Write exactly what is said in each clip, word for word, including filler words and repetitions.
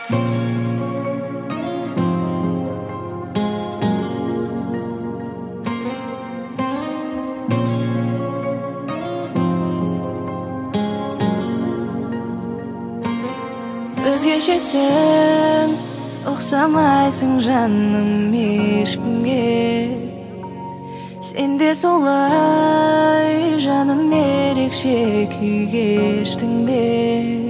Özgeçesin, oxsamaysың жаным ешкімге. Сен де солай жаным ерекше күй кештің бе?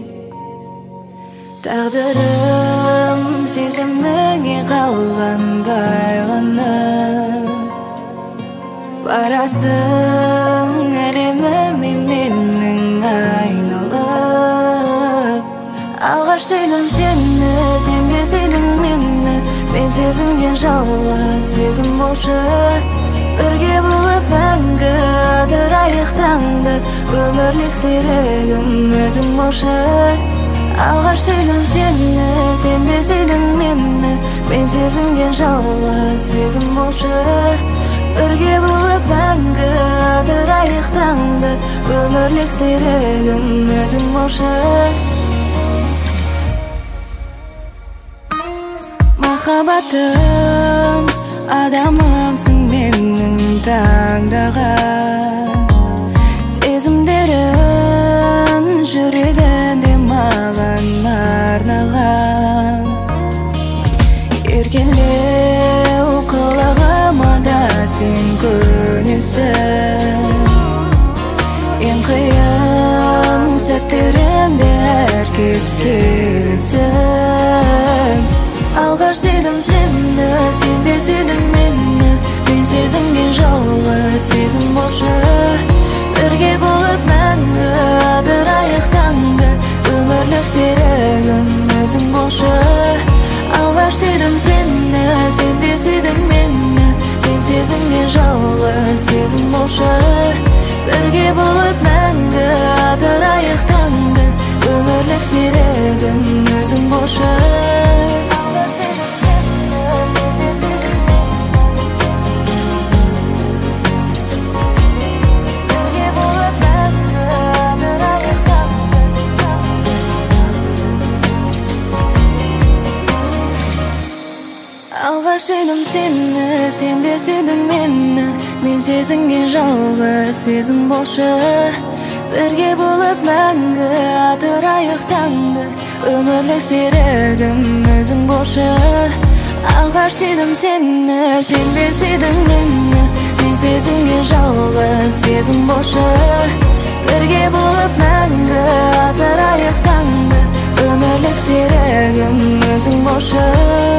Тағдырым сезіміңе қалған байланып, барасың әлеміме менің айналып. Алғаш сүйдім сені, сен де сүйдің мені, мен сезінген жалғыз сезім болшы. Бірге болып мәңгі адырайық таңды, өмірлік серігім өзің болшы. Алғаш сүйдім сені, сен де сүйдің мені, мен сезінген жалғыз сезім болшы. Бірге болып мәңгі адырайық таңды, өмірлік серігім өзің болшы. Махаббатым, адамымсың менің таңдаған, сезімдерін жүрегінде маған арнаған. Еркелеу қылығыма да сен көнесің, ең қиын сәттерімде әркез келесің. Алғаш сүйдім сені, сен де сүйдің мені, мен сезінген жалғыз сезім болшы. Бірге болып мәңгі адырайық таңды, өмірлік серігім өзің болшы. Алғаш сүйдім сені, сен де сүйдің мені, мен сезінген жалғыз сезім болшы. Бірге болып мәңгі адырайық таңды, өмірлік серігім өзің болшы. Алғаш сүйдім сені, сен де сүйдің мені, мен сезінген жалғыз сезім болшы. Бірге болып мәңгі адырайық таңды, өмірлік серігім өзің болшы. Алғаш сүйдім сені, сен де сүйдің мені, мен сезінген жалғыз сезім болшы. Бірге болып мәңгі адырайық таңды, өмірлік серігім өзің болшы.